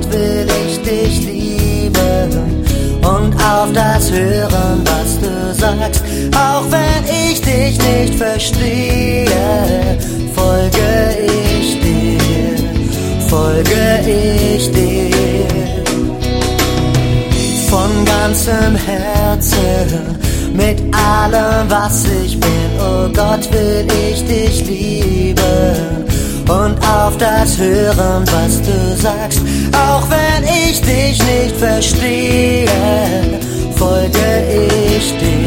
Gott will ich dich lieben und auf das hören, was du sagst. Auch wenn ich dich nicht verstehe, folge ich dir, folge ich dir. Von ganzem Herzen, mit allem, was ich bin, oh Gott, will ich dich lieben und auf das hören, was du sagst. Auch wenn ich dich nicht verstehe, folge ich dir.